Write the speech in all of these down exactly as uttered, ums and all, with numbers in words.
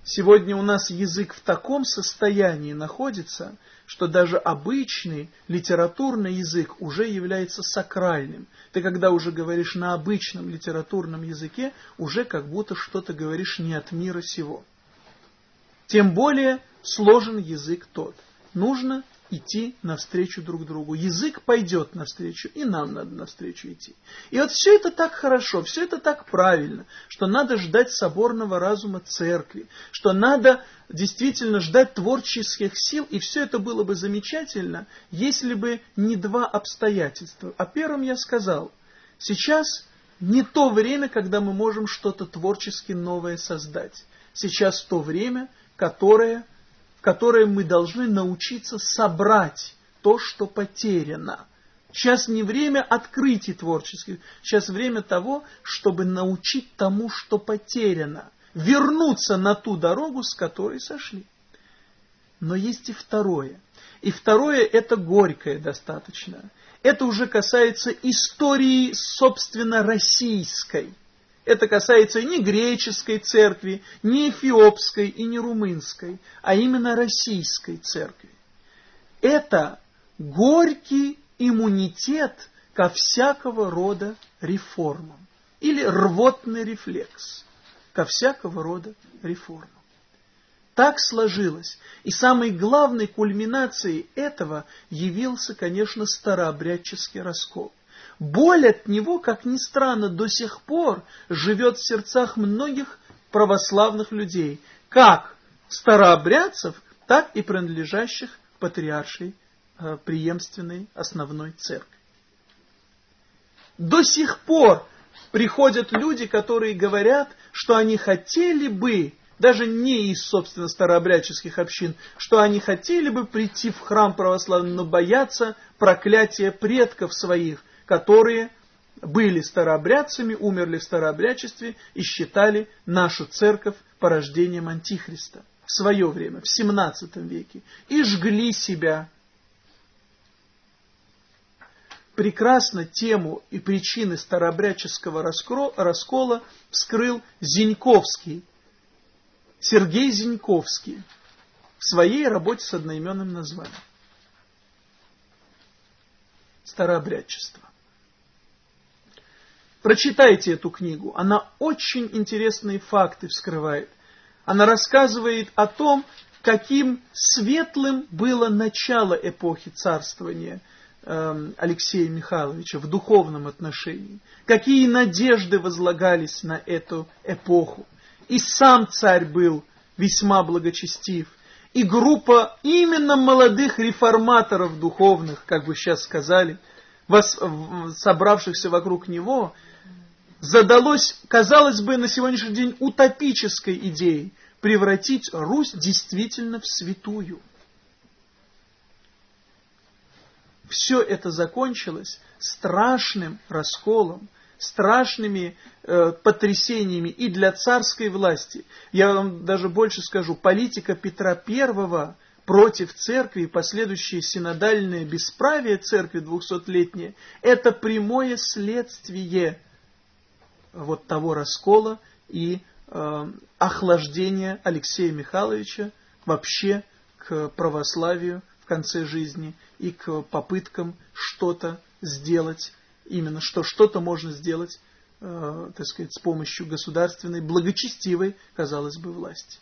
Сегодня у нас язык в таком состоянии находится, что даже обычный литературный язык уже является сакральным. Ты когда уже говоришь на обычном литературном языке, уже как будто что-то говоришь не от мира сего. Тем более сложен язык тот. Нужно идти навстречу друг другу. Язык пойдет навстречу, и нам надо навстречу идти. И вот все это так хорошо, все это так правильно, что надо ждать соборного разума церкви, что надо действительно ждать творческих сил, и все это было бы замечательно, если бы не два обстоятельства. О первом я сказал. Сейчас не то время, когда мы можем что-то творчески новое создать. Сейчас то время, которое... в которое мы должны научиться собрать то, что потеряно. Сейчас не время открытий творческих, сейчас время того, чтобы научить тому, что потеряно, вернуться на ту дорогу, с которой сошли. Но есть и второе. И второе это горькое достаточно. Это уже касается истории, собственно, российской. Это касается не греческой церкви, не эфиопской и не румынской, а именно российской церкви. Это горький иммунитет ко всякого рода реформам. Или рвотный рефлекс ко всякого рода реформам. Так сложилось. И самой главной кульминацией этого явился, конечно, старообрядческий раскол. Боль от него, как ни странно, до сих пор живет в сердцах многих православных людей, как старообрядцев, так и принадлежащих к патриаршей э, преемственной основной церкви. До сих пор приходят люди, которые говорят, что они хотели бы, даже не из, собственно, старообрядческих общин, что они хотели бы прийти в храм православный, но боятся проклятия предков своих, которые были старообрядцами, умерли в старообрядчестве и считали нашу церковь порождением Антихриста в свое время, в семнадцатом веке, и жгли себя. Прекрасно тему и причины старообрядческого раскола вскрыл Зеньковский, Сергей Зеньковский в своей работе с одноименным названием «Старообрядчество». Прочитайте эту книгу, она очень интересные факты вскрывает. Она рассказывает о том, каким светлым было начало эпохи царствования э, Алексея Михайловича в духовном отношении, какие надежды возлагались на эту эпоху. И сам царь был весьма благочестив, и группа именно молодых реформаторов духовных, как бы сейчас сказали, вос, собравшихся вокруг него, задалось, казалось бы, на сегодняшний день утопической идеей превратить Русь действительно в святую. Все это закончилось страшным расколом, страшными э, потрясениями и для царской власти. Я вам даже больше скажу, политика Петра Первого против церкви и последующее синодальное бесправие церкви двухсотлетнее, это прямое следствие вот того раскола и э, охлаждения Алексея Михайловича вообще к православию в конце жизни и к попыткам что-то сделать, именно что что-то можно сделать, э, так сказать, с помощью государственной, благочестивой, казалось бы, власти.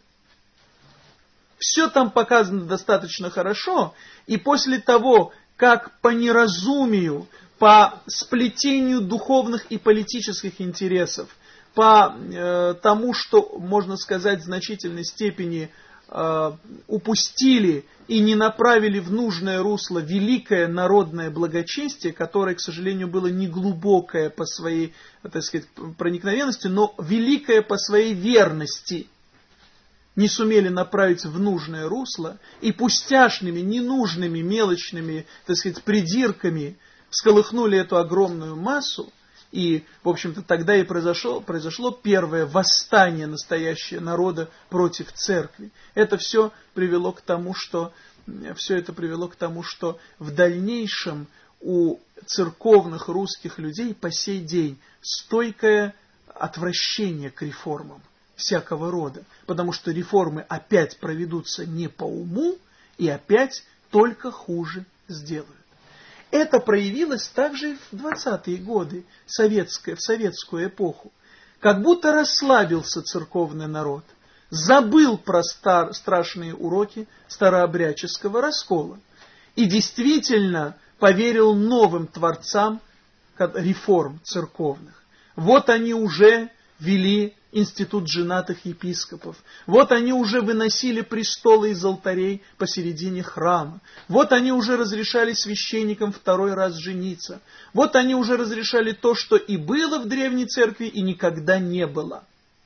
Все там показано достаточно хорошо, и после того, как по неразумию, по сплетению духовных и политических интересов, по э, тому, что, можно сказать, в значительной степени э, упустили и не направили в нужное русло великое народное благочестие, которое, к сожалению, было не глубокое по своей, так сказать, проникновенности, но великое по своей верности, не сумели направить в нужное русло, и пустяшными, ненужными, мелочными, так сказать, придирками всколыхнули эту огромную массу, и, в общем-то, тогда и произошло, произошло первое восстание настоящее народа против церкви. Это все привело к тому, что, все это привело к тому, что в дальнейшем у церковных русских людей по сей день стойкое отвращение к реформам. всякого рода, потому что реформы опять проведутся не по уму и опять только хуже сделают. Это проявилось также и в двадцатые годы, советское, в советскую эпоху. Как будто расслабился церковный народ, забыл про стар, страшные уроки старообрядческого раскола и действительно поверил новым творцам реформ церковных. Вот они уже вели институт женатых епископов. Вот они уже выносили престолы из алтарей посередине храма. Вот они уже разрешали священникам второй раз жениться. Вот они уже разрешали то, что и было в древней церкви, и никогда не было.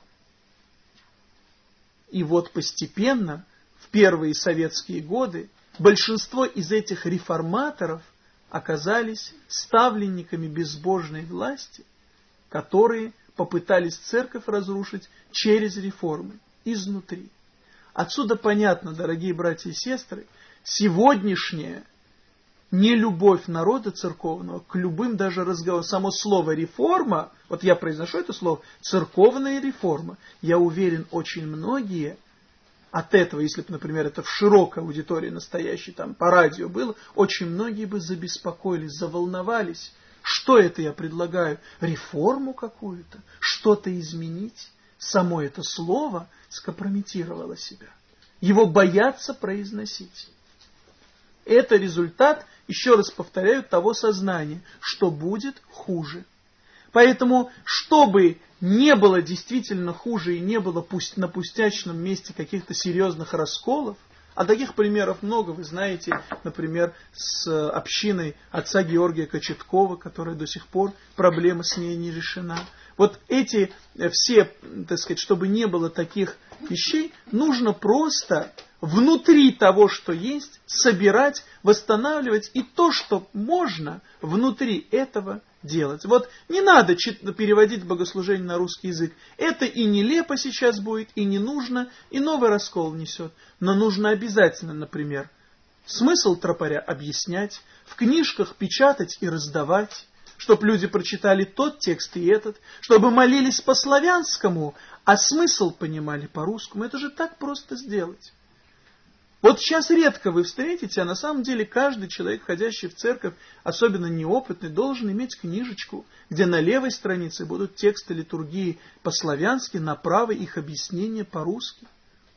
И вот постепенно, в первые советские годы, большинство из этих реформаторов оказались ставленниками безбожной власти, которые попытались церковь разрушить через реформы, изнутри. Отсюда понятно, дорогие братья и сестры, сегодняшняя нелюбовь народа церковного к любым даже разговорам. Само слово «реформа», вот я произношу это слово, церковная реформа, я уверен, очень многие от этого, если бы, например, это в широкой аудитории настоящей, там, по радио было, очень многие бы забеспокоились, заволновались. Что это я предлагаю? Реформу какую-то? Что-то изменить? Само это слово скомпрометировало себя. Его боятся произносить. Это результат, еще раз повторяю, того сознания, что будет хуже. Поэтому, чтобы не было действительно хуже и не было пусть на пустячном месте каких-то серьезных расколов, а таких примеров много, вы знаете, например, с общиной отца Георгия Кочеткова, которая до сих пор, проблема с ней не решена. Вот эти все, так сказать, чтобы не было таких вещей, нужно просто внутри того, что есть, собирать, восстанавливать и то, что можно внутри этого делать. Вот не надо переводить богослужение на русский язык. Это и нелепо сейчас будет, и не нужно, и новый раскол несет. Но нужно обязательно, например, смысл тропаря объяснять, в книжках печатать и раздавать, чтобы люди прочитали тот текст и этот, чтобы молились по-славянскому, а смысл понимали по-русскому. Это же так просто сделать. Вот сейчас редко вы встретите, а на самом деле каждый человек, входящий в церковь, особенно неопытный, должен иметь книжечку, где на левой странице будут тексты литургии по-славянски, на правой их объяснение по-русски.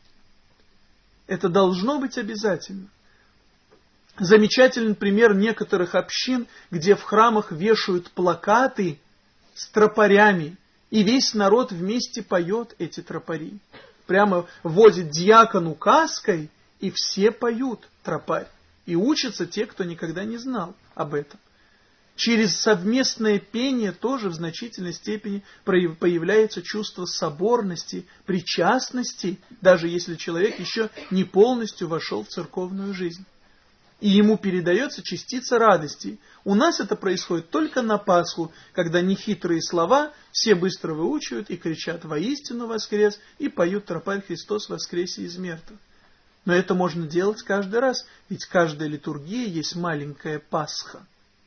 Это должно быть обязательно. Замечательный пример некоторых общин, где в храмах вешают плакаты с тропарями, и весь народ вместе поет эти тропари. Прямо водит диакон указкой, и все поют тропарь. И учатся те, кто никогда не знал об этом. Через совместное пение тоже в значительной степени появляется чувство соборности, причастности, даже если человек еще не полностью вошел в церковную жизнь. И ему передается частица радости. У нас это происходит только на Пасху, когда нехитрые слова все быстро выучивают и кричат «Воистину воскрес!» и поют тропарь «Христос воскресе из мертвых». Но это можно делать каждый раз, ведь каждая литургия есть маленькая Пасха.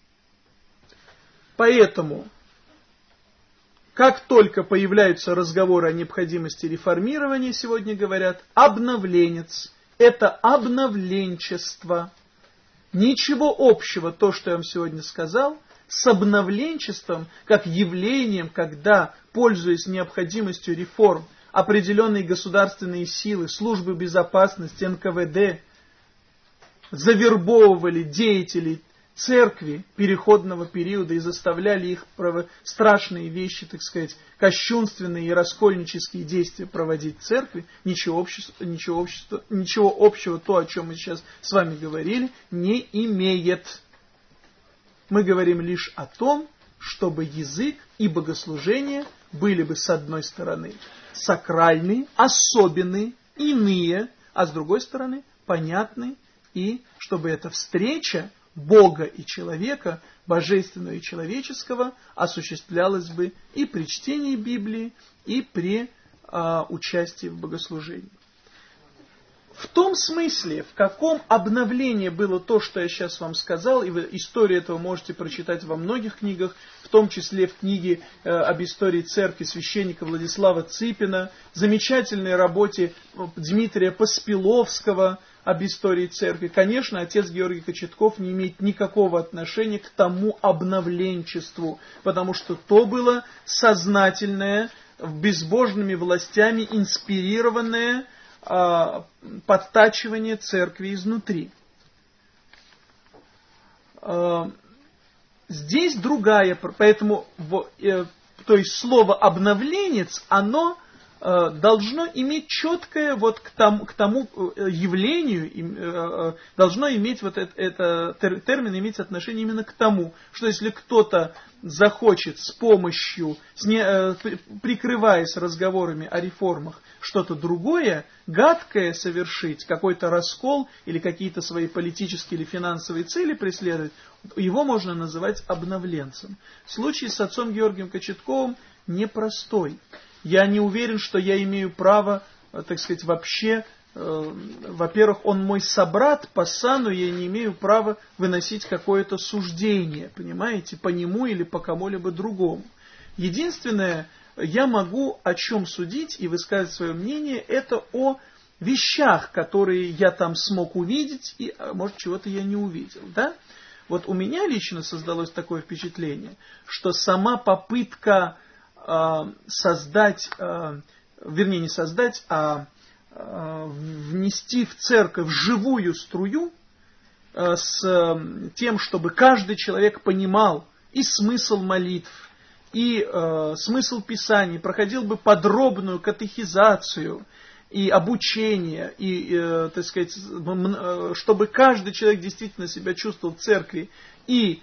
Поэтому, как только появляются разговоры о необходимости реформирования, сегодня говорят, обновленец, это обновленчество. Ничего общего то, что я вам сегодня сказал, с обновленчеством, как явлением, когда, пользуясь необходимостью реформ, определенные государственные силы, службы безопасности, эн ка вэ дэ завербовывали деятелей церкви переходного периода и заставляли их страшные вещи, так сказать, кощунственные и раскольнические действия проводить в церкви, ничего, общества, ничего, общества, ничего общего то, о чем мы сейчас с вами говорили, не имеет. Мы говорим лишь о том, чтобы язык и богослужение были бы с одной стороны сакральные, особенные, иные, а с другой стороны понятные, и чтобы эта встреча Бога и человека, божественного и человеческого, осуществлялась бы и при чтении Библии, и при а, участии в богослужении. в том смысле, в каком обновлении было то, что я сейчас вам сказал, и вы историю этого можете прочитать во многих книгах, в том числе в книге э, об истории церкви священника Владислава Ципина, замечательной работе Дмитрия Поспеловского об истории церкви. Конечно, отец Георгий Кочетков не имеет никакого отношения к тому обновленчеству, потому что то было сознательное, безбожными властями инспирированное подтачивание церкви изнутри. Здесь другая, поэтому то есть слово обновленец, оно должно иметь четкое вот к тому, к тому явлению, должно иметь вот это, это термин иметь отношение именно к тому, что если кто-то захочет с помощью, с не, прикрываясь разговорами о реформах, что-то другое, гадкое совершить, какой-то раскол или какие-то свои политические или финансовые цели преследовать, его можно называть обновленцем. Случай с отцом Георгием Кочетковым непростой. Я не уверен, что я имею право, так сказать, вообще, э, во-первых, он мой собрат по сану, я не имею права выносить какое-то суждение, понимаете, по нему или по кому-либо другому. Единственное, я могу о чем судить и высказать свое мнение, это о вещах, которые я там смог увидеть, и, может, чего-то я не увидел, да? Вот у меня лично создалось такое впечатление, что сама попытка создать, вернее не создать, а внести в церковь живую струю с тем, чтобы каждый человек понимал и смысл молитв, и смысл Писаний, проходил бы подробную катехизацию и обучение, и, так сказать, чтобы каждый человек действительно себя чувствовал в церкви и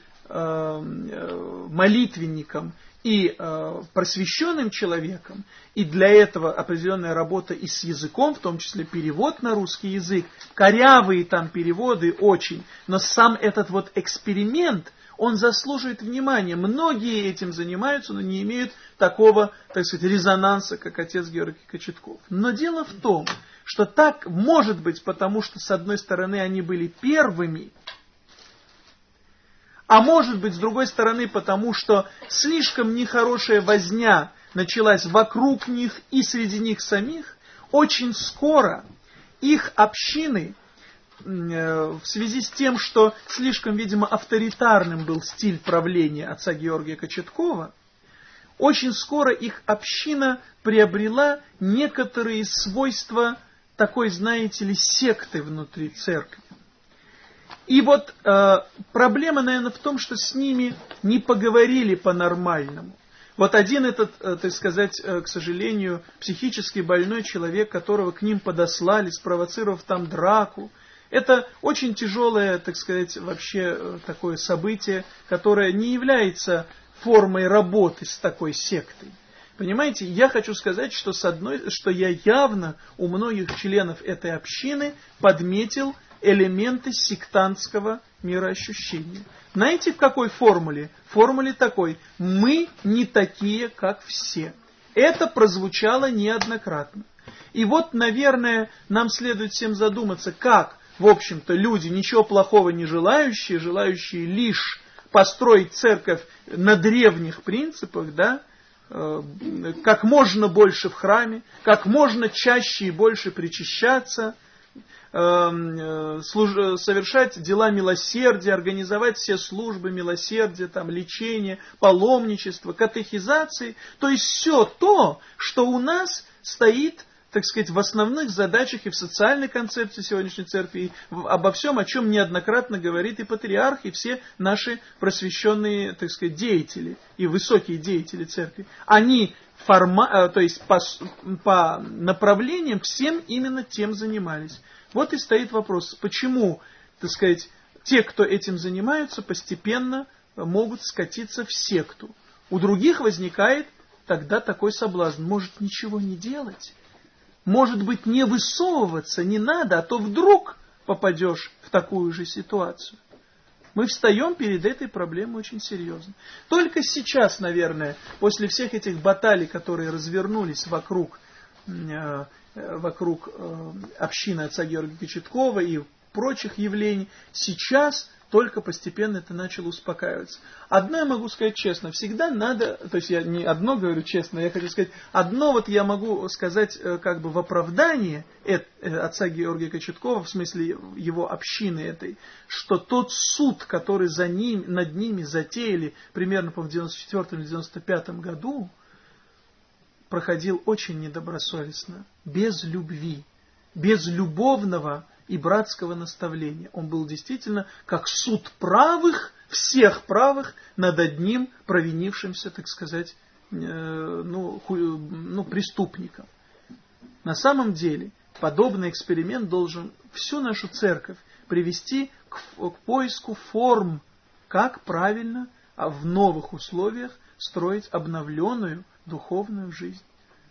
молитвенником, и э, просвещенным человеком, и для этого определенная работа и с языком, в том числе перевод на русский язык, корявые там переводы очень, но сам этот вот эксперимент, он заслуживает внимания. Многие этим занимаются, но не имеют такого, так сказать, резонанса, как отец Георгий Кочетков. Но дело в том, что так может быть, потому что, с одной стороны, они были первыми, а может быть, с другой стороны, потому что слишком нехорошая возня началась вокруг них и среди них самих, очень скоро их общины, в связи с тем, что слишком, видимо, авторитарным был стиль правления отца Георгия Кочеткова, очень скоро их община приобрела некоторые свойства такой, знаете ли, секты внутри церкви. И вот э, проблема, наверное, в том, что с ними не поговорили по-нормальному. Вот один этот, э, так сказать, э, к сожалению, психически больной человек, которого к ним подослали, спровоцировав там драку, это очень тяжелое, так сказать, вообще э, такое событие, которое не является формой работы с такой сектой. Понимаете, я хочу сказать, что, с одной, что я явно у многих членов этой общины подметил элементы сектантского мироощущения. Знаете, в какой формуле? В формуле такой: мы не такие, как все. Это прозвучало неоднократно. И вот, наверное, нам следует всем задуматься, как, в общем-то, люди, ничего плохого не желающие, желающие лишь построить церковь на древних принципах, да, э, как можно больше в храме, как можно чаще и больше причащаться, совершать дела милосердия, организовать все службы милосердия, там, лечения, паломничества, катехизации. То есть все то, что у нас стоит, так сказать, в основных задачах и в социальной концепции сегодняшней церкви, и обо всем, о чем неоднократно говорит и патриарх, и все наши просвещенные, так сказать, деятели и высокие деятели церкви. Они форма, то есть по, по направлениям всем именно тем занимались. Вот и стоит вопрос, почему, так сказать, те, кто этим занимаются, постепенно могут скатиться в секту. У других возникает тогда такой соблазн: может, ничего не делать? Может быть, не высовываться не надо, а то вдруг попадешь в такую же ситуацию. Мы встаем перед этой проблемой очень серьезно. Только сейчас, наверное, после всех этих баталий, которые развернулись вокруг вокруг общины отца Георгия Кочеткова и прочих явлений, сейчас только постепенно это начало успокаиваться. Одно я могу сказать честно, всегда надо, то есть я не одно говорю честно, я хочу сказать, одно вот я могу сказать как бы в оправдании отца Георгия Кочеткова, в смысле его общины этой, что тот суд, который за ним, над ними затеяли примерно в девяносто четвёртом или девяносто пятом году, проходил очень недобросовестно, без любви, без любовного и братского наставления. Он был действительно как суд правых, всех правых, над одним провинившимся, так сказать, э, ну, ху, ну, преступником. На самом деле, подобный эксперимент должен всю нашу церковь привести к, к поиску форм, как правильно, а в новых условиях строить обновленную духовную жизнь.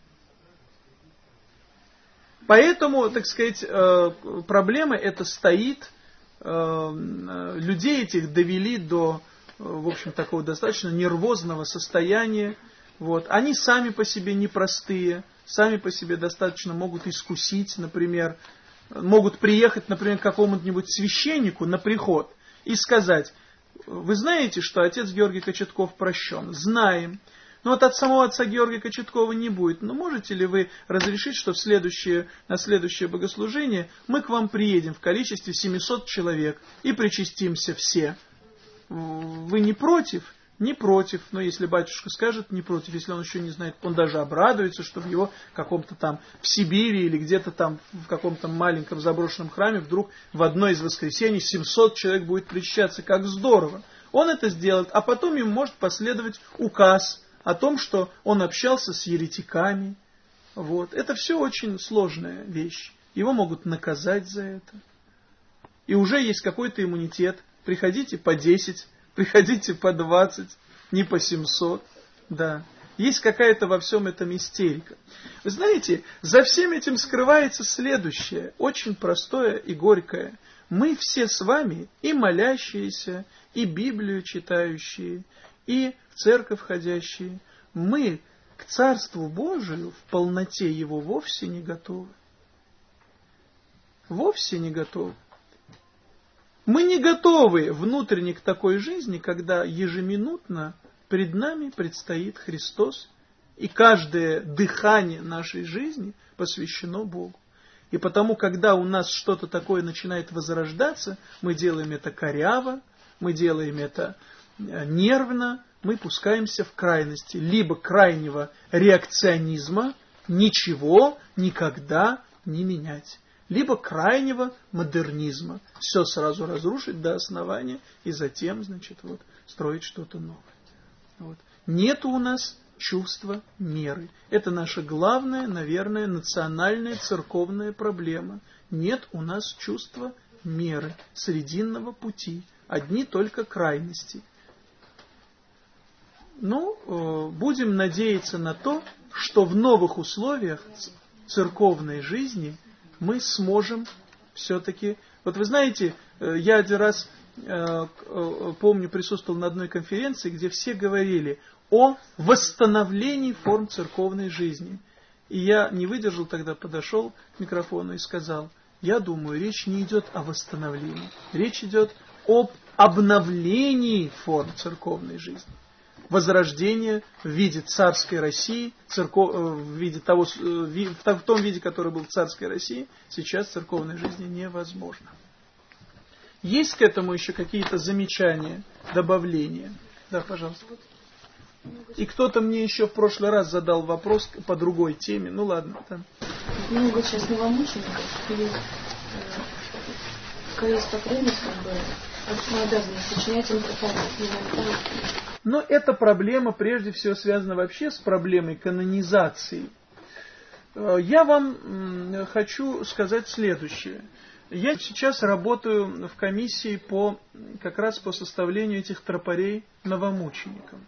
Поэтому, так сказать, проблема эта стоит, людей этих довели до, в общем, такого достаточно нервозного состояния. Вот. Они сами по себе непростые, сами по себе достаточно могут искусить, например, могут приехать, например, к какому-нибудь священнику на приход и сказать: вы знаете, что отец Георгий Кочетков прощен? Знаем. Но вот от самого отца Георгия Кочеткова не будет. Но можете ли вы разрешить, что в следующее, на следующее богослужение мы к вам приедем в количестве семисот человек и причастимся все? Вы не против? Не против. Но если батюшка скажет не против, если он еще не знает, он даже обрадуется, что в его каком-то там в Сибири или где-то там в каком-то маленьком заброшенном храме вдруг в одно из воскресений семьсот человек будет причащаться. Как здорово! Он это сделает, а потом ему может последовать указ о том, что он общался с еретиками. Вот. Это все очень сложная вещь. Его могут наказать за это. И уже есть какой-то иммунитет. Приходите по десять, приходите по двадцать, не по семьсот. Да. Есть какая-то во всем этом истерика. Вы знаете, за всем этим скрывается следующее, очень простое и горькое. Мы все с вами и молящиеся, и Библию читающие, и в церковь ходящие, мы к Царству Божию в полноте его вовсе не готовы. Вовсе не готовы. Мы не готовы внутренне к такой жизни, когда ежеминутно пред нами предстоит Христос, и каждое дыхание нашей жизни посвящено Богу. И потому, когда у нас что-то такое начинает возрождаться, мы делаем это коряво, мы делаем это нервно, мы пускаемся в крайности. Либо крайнего реакционизма, ничего никогда не менять. Либо крайнего модернизма. Все сразу разрушить до основания и затем, значит, вот, строить что-то новое. Вот. Нет у нас чувства меры. Это наша главная, наверное, национальная церковная проблема. Нет у нас чувства меры, срединного пути. Одни только крайности. Ну, будем надеяться на то, что в новых условиях церковной жизни мы сможем все-таки... Вот вы знаете, я один раз, помню, присутствовал на одной конференции, где все говорили о восстановлении форм церковной жизни. И я не выдержал тогда, подошел к микрофону и сказал: я думаю, речь не идет о восстановлении, речь идет об обновлении форм церковной жизни. Возрождение в виде царской России, церков, в виде того, в том виде, который был в царской России, сейчас в церковной жизни невозможно. Есть к этому еще какие-то замечания, добавления? Да, пожалуйста. И кто-то мне еще в прошлый раз задал вопрос по другой теме. Ну ладно. Да. Много сейчас новомучеников, и какая есть потребность, как бы, мы обязаны сочинять им проповедь. Но эта проблема прежде всего связана вообще с проблемой канонизации. Я вам хочу сказать следующее. Я сейчас работаю в комиссии по, как раз по составлению этих тропарей новомученикам.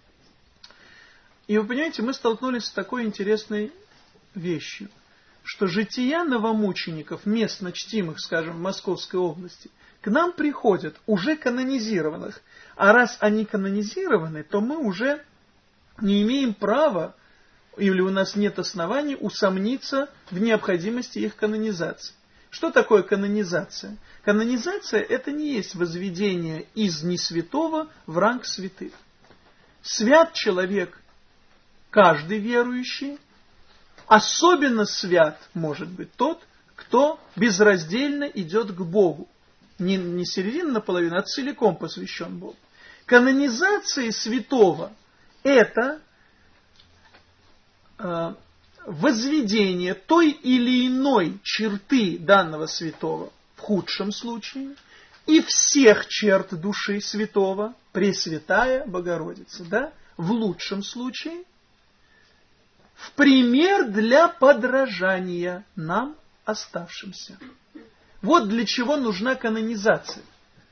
И вы понимаете, мы столкнулись с такой интересной вещью, что жития новомучеников, местно чтимых, скажем, в Московской области, к нам приходят уже канонизированных. А раз они канонизированы, то мы уже не имеем права или у нас нет оснований усомниться в необходимости их канонизации. Что такое канонизация? Канонизация – это не есть возведение из несвятого в ранг святых. Свят человек, каждый верующий, особенно свят может быть тот, кто безраздельно идет к Богу. Не, не середина наполовину, а целиком посвящен Богу. Канонизация святого – это э, возведение той или иной черты данного святого в худшем случае и всех черт души святого, Пресвятая Богородица, да, в лучшем случае, в пример для подражания нам, оставшимся. Вот для чего нужна канонизация.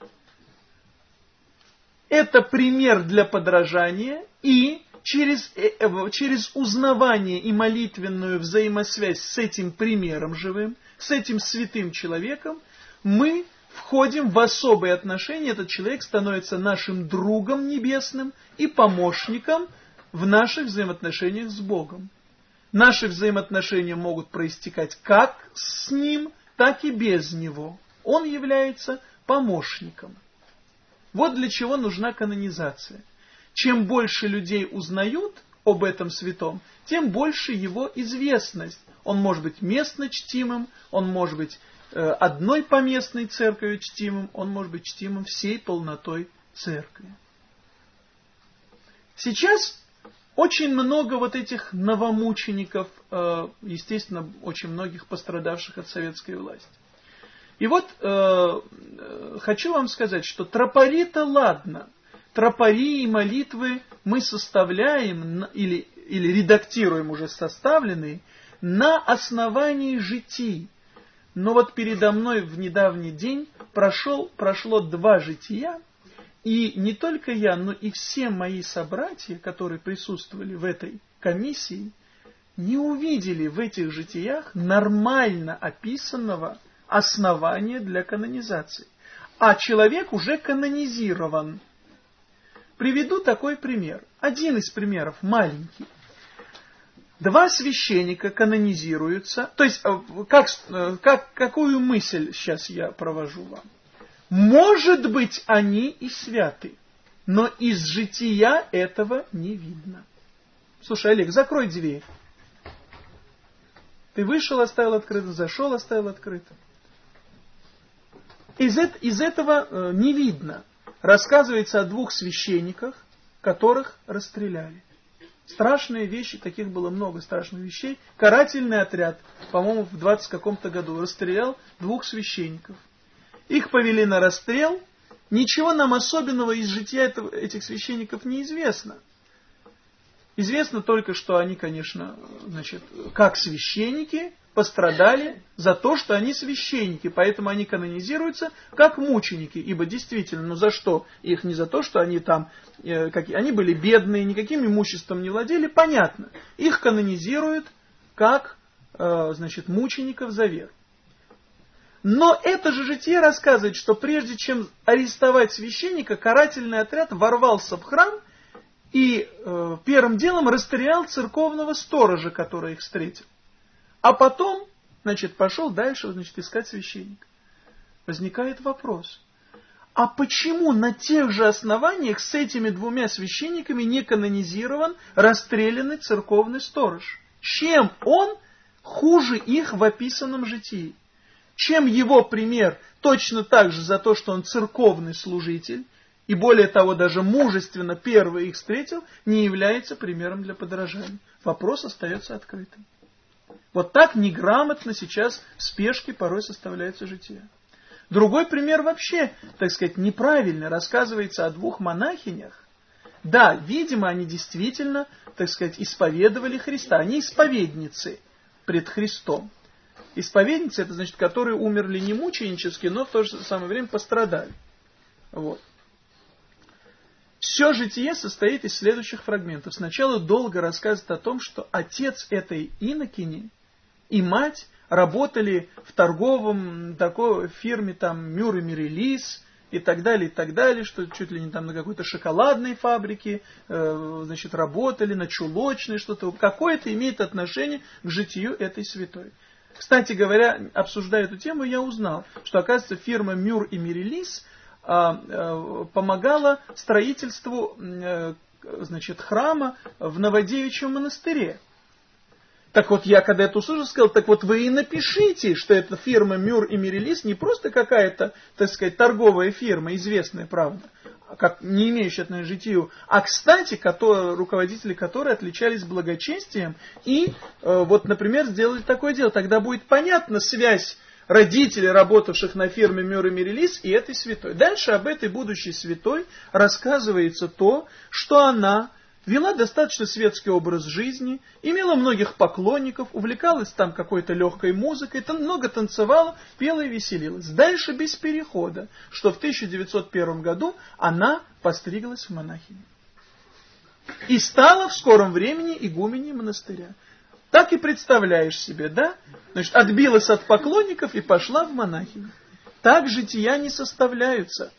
Это пример для подражания, и через, через узнавание и молитвенную взаимосвязь с этим примером живым, с этим святым человеком, мы входим в особые отношения, этот человек становится нашим другом небесным и помощником в наших взаимоотношениях с Богом. Наши взаимоотношения могут проистекать как с Ним, так и без Него. Он является помощником. Вот для чего нужна канонизация. Чем больше людей узнают об этом святом, тем больше его известность. Он может быть местно чтимым, он может быть э, одной поместной церковью чтимым, он может быть чтимым всей полнотой церкви. Сейчас очень много вот этих новомучеников, естественно, очень многих пострадавших от советской власти. И вот э, хочу вам сказать, что тропари-то ладно. Тропари и молитвы мы составляем или, или редактируем уже составленные на основании житий. Но вот передо мной в недавний день прошел, прошло два жития, и не только я, но и все мои собратья, которые присутствовали в этой комиссии, не увидели в этих житиях нормально описанного основания для канонизации. А человек уже канонизирован. Приведу такой пример. Один из примеров маленький. Два священника канонизируются. То есть, как, как, какую мысль сейчас я провожу вам? Может быть, они и святы, но из жития этого не видно. Слушай, Олег, закрой дверь. Ты вышел, оставил открыто, зашел, оставил открыто. Из, из этого э, не видно. Рассказывается о двух священниках, которых расстреляли. Страшные вещи, таких было много страшных вещей. Карательный отряд, по-моему, в двадцать каком-то году расстрелял двух священников. Их повели на расстрел. Ничего нам особенного из жития этого, этих священников не известно. Известно только, что они, конечно, значит, как священники пострадали за то, что они священники, поэтому они канонизируются как мученики, ибо действительно, ну за что? Их не за то, что они там, э, как, они были бедные, никаким имуществом не владели, понятно. Их канонизируют как, э, значит, мучеников за веру. Но это же житие рассказывает, что прежде чем арестовать священника, карательный отряд ворвался в храм и э, первым делом расстрелял церковного сторожа, который их встретил. А потом, значит, пошел дальше, значит, искать священника. Возникает вопрос. А почему на тех же основаниях с этими двумя священниками не канонизирован расстрелянный церковный сторож? Чем он хуже их в описанном житии? Чем его пример точно так же за то, что он церковный служитель, и более того, даже мужественно первый их встретил, не является примером для подражания? Вопрос остается открытым. Вот так неграмотно сейчас в спешке порой составляется житие. Другой пример вообще, так сказать, неправильно. Рассказывается о двух монахинях. Да, видимо, они действительно, так сказать, исповедовали Христа. Они исповедницы пред Христом. Исповедницы, это значит, которые умерли не мученически, но в то же самое время пострадали. Вот. Все житие состоит из следующих фрагментов. Сначала долго рассказывает о том, что отец этой инокини и мать работали в торговом такой фирме там Мюр и Мирелис, и так далее, и так далее, что чуть ли не там на какой-то шоколадной фабрике, э, значит, работали, на чулочной, что-то. Какое-то имеет отношение к житию этой святой. Кстати говоря, обсуждая эту тему, я узнал, что, оказывается, фирма Мюр и Мирелис э, э, помогала строительству э, значит, храма в Новодевичьем монастыре. Так вот, я когда это услышал, сказал, так вот вы и напишите, что эта фирма Мюр и Мирелис не просто какая-то, так сказать, торговая фирма, известная, правда, как не имеющая отношения к житию, а, кстати, которые, руководители которой отличались благочестием и, э, вот, например, сделали такое дело. Тогда будет понятна связь родителей, работавших на фирме Мюр и Мирелис, и этой святой. Дальше об этой будущей святой рассказывается то, что она вела достаточно светский образ жизни, имела многих поклонников, увлекалась там какой-то легкой музыкой, там много танцевала, пела и веселилась. Дальше без перехода, что в тысяча девятьсот первом году она постриглась в монахиню. И стала в скором времени игуменей монастыря. Так и представляешь себе, да? Значит, отбилась от поклонников и пошла в монахиню. Так жития не составляются.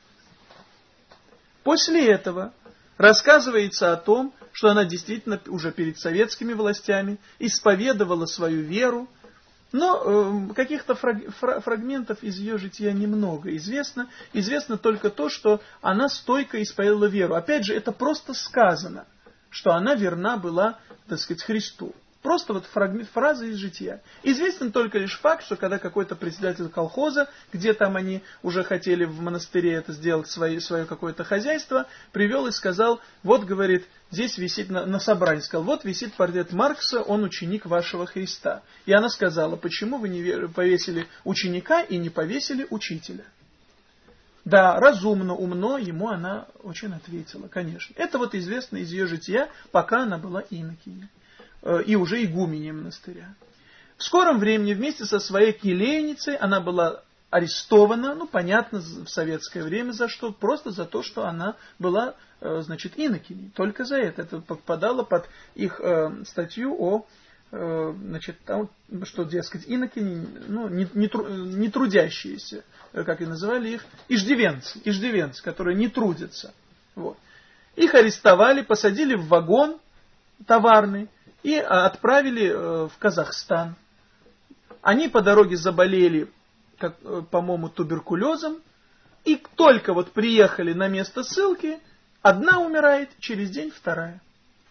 После этого рассказывается о том, что она действительно уже перед советскими властями исповедовала свою веру, но э, каких-то фраг, фра, фрагментов из ее жития немного известно. Известно только то, что она стойко исповедовала веру. Опять же, это просто сказано, что она верна была, так сказать, Христу. Просто вот фрагмент, фраза из жития. Известен только лишь факт, что когда какой-то председатель колхоза, где там они уже хотели в монастыре это сделать, свое, свое какое-то хозяйство, привел и сказал, вот, говорит, здесь висит, на, на собрании сказал, вот висит портрет Маркса, он ученик вашего Христа. И она сказала, почему вы не повесили ученика и не повесили учителя? Да, разумно, умно, ему она очень ответила, конечно. Это вот известно из ее жития, пока она была инокиней. И уже игуменей монастыря. В скором времени вместе со своей келейницей она была арестована, ну, понятно, в советское время за что, просто за то, что она была, значит, инокиней. Только за это. Это попадало под их э, статью о, э, значит, там, что, дескать, инокини, ну, не, не, тру, не трудящиеся, как и называли их, иждивенцы, иждивенцы, которые не трудятся. Вот. Их арестовали, посадили в вагон товарный, и отправили в Казахстан. Они по дороге заболели, как, по-моему, туберкулезом. И только вот приехали на место ссылки, одна умирает, через день вторая.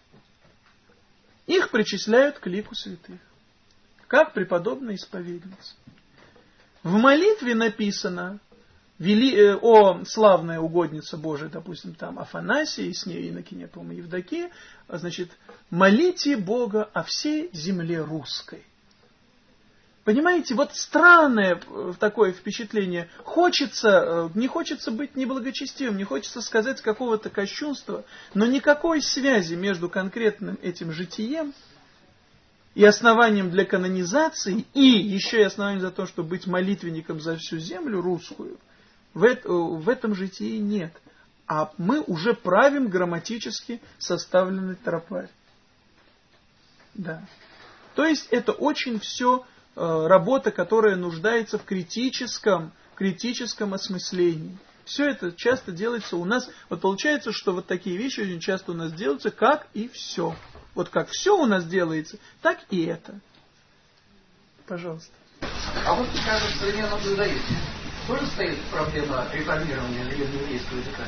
Их причисляют к лику святых, как преподобная исповедница. В молитве написано вели, э, о славная угодница Божия, допустим, там Афанасия, и с ней инокиня, по-моему, Евдокия, значит, молите Бога о всей земле русской. Понимаете, вот странное такое впечатление. Хочется, не хочется быть неблагочестивым, не хочется сказать какого-то кощунства, но никакой связи между конкретным этим житием и основанием для канонизации, и еще и основанием за то, чтобы быть молитвенником за всю землю русскую, в, это, в этом житии нет. А мы уже правим грамматически составленный тропарь. Да. То есть это очень все э, работа, которая нуждается в критическом, критическом осмыслении. Все это часто делается у нас. Вот получается, что вот такие вещи очень часто у нас делаются, как и все. Вот как все у нас делается, так и это. Пожалуйста. А вот, скажем, в современном иудаизме тоже стоит проблема реформирования древнееврейского языка?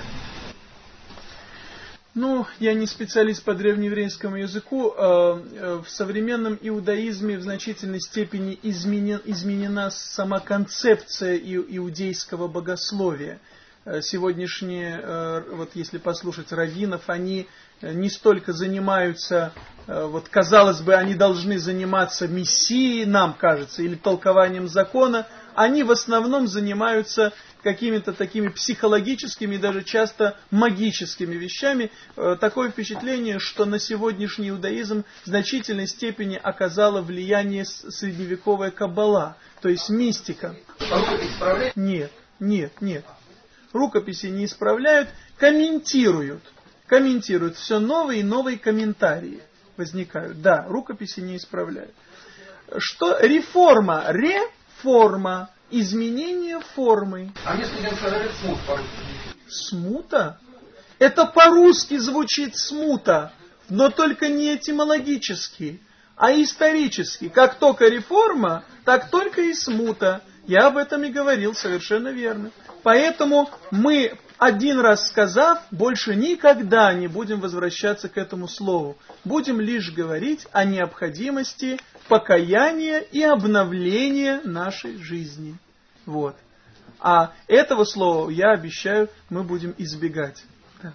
Ну, я не специалист по древнееврейскому языку. В современном иудаизме в значительной степени изменен, изменена сама концепция иудейского богословия. Сегодняшние, вот если послушать раввинов, они не столько занимаются, вот казалось бы, они должны заниматься мессией, нам кажется, или толкованием закона, они в основном занимаются какими-то такими психологическими, даже часто магическими вещами. Такое впечатление, что на сегодняшний иудаизм в значительной степени оказало влияние средневековая каббала, то есть мистика. Нет, нет, нет. Рукописи не исправляют, комментируют. Комментируют. Все новые и новые комментарии возникают. Да, рукописи не исправляют. Что реформа? Реформа. изменение формы. А мне студент говорит смут по-русски. Смута? Это по-русски звучит смута, но только не этимологически, а исторически. Как только реформа, так только и смута. Я об этом и говорил, совершенно верно. Поэтому мы, один раз сказав, больше никогда не будем возвращаться к этому слову. Будем лишь говорить о необходимости покаяния и обновления нашей жизни. Вот. А этого слова, я обещаю, мы будем избегать. Да.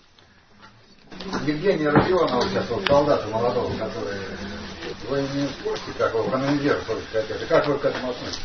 Евгений Родионов, сейчас вот солдата молодого, который вы не спросите, как его канонизировать, как вы к этому относитесь?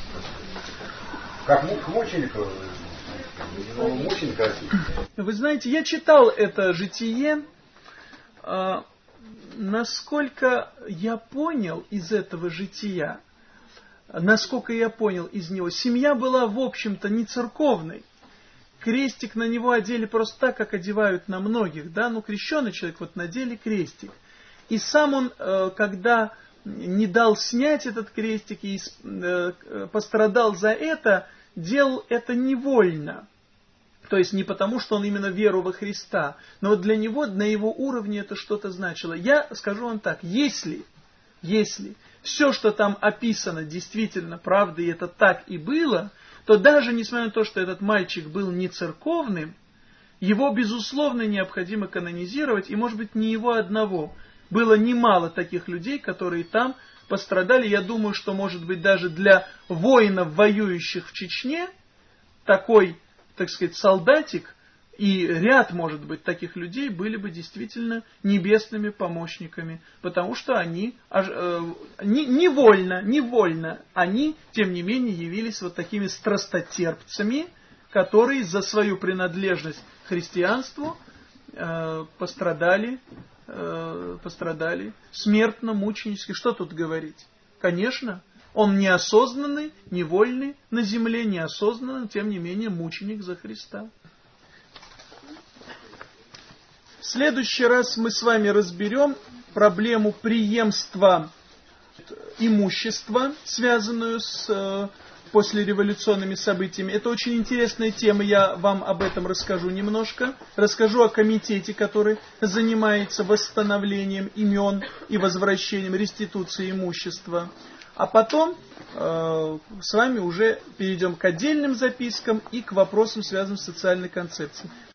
Как к мученику? Ну, мученика. Вы знаете, я читал это житие. А, насколько я понял из этого жития, насколько я понял из него, семья была, в общем-то, не церковной. Крестик на него одели просто так, как одевают на многих, да, ну, крещеный человек, вот надели крестик. И сам он, когда не дал снять этот крестик и пострадал за это, делал это невольно. То есть не потому, что он именно веру во Христа, но вот для него, на его уровне это что-то значило. Я скажу вам так, если, если все, что там описано, действительно правда, и это так и было, то даже несмотря на то, что этот мальчик был не церковным, его, безусловно, необходимо канонизировать, и, может быть, не его одного. Было немало таких людей, которые там пострадали. Я думаю, что, может быть, даже для воинов, воюющих в Чечне, такой, так сказать, солдатик и ряд, может быть, таких людей были бы действительно небесными помощниками, потому что они э, не, невольно, невольно, они, тем не менее, явились вот такими страстотерпцами, которые за свою принадлежность к христианству э, пострадали, э, пострадали смертно-мученически. Что тут говорить? Конечно, он неосознанный, невольный на земле, неосознанный, тем не менее, мученик за Христа. В следующий раз мы с вами разберем проблему преемства имущества, связанную с э, послереволюционными событиями. Это очень интересная тема, я вам об этом расскажу немножко. Расскажу о комитете, который занимается восстановлением имен и возвращением, реституцией имущества. А потом э, с вами уже перейдем к отдельным запискам и к вопросам, связанным с социальной концепцией.